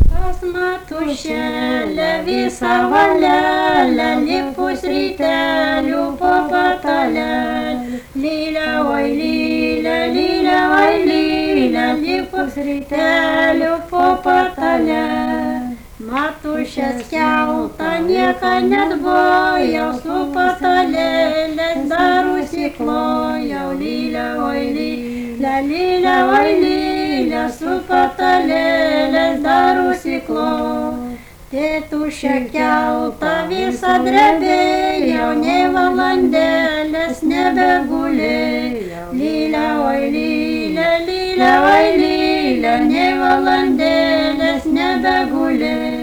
Pas matušėlę visą valelę, lipus rytelių po patalelę. Lylę, oi lylę, lylę, oi lylę, lipus rytelių po patalelę. Matušės keltą nieką netbojau, su patalėlės dar užsiklojau. Lylę, oi lylę, lylę, oi lylę, su patalėlės dar užsiklojau. Tėtušė keltą visą drebėjau, nei valandėlės nebegulėjau. Lylę, oi lylę, lylę, oi lylę, nei valandėlės nebegulėjau.